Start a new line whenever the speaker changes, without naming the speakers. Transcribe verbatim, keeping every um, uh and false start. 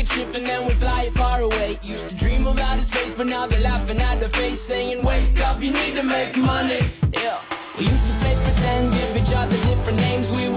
ship and then we fly far away. Used to dream of outer space, but now they're laughing at the face, saying wake up, you need to make money.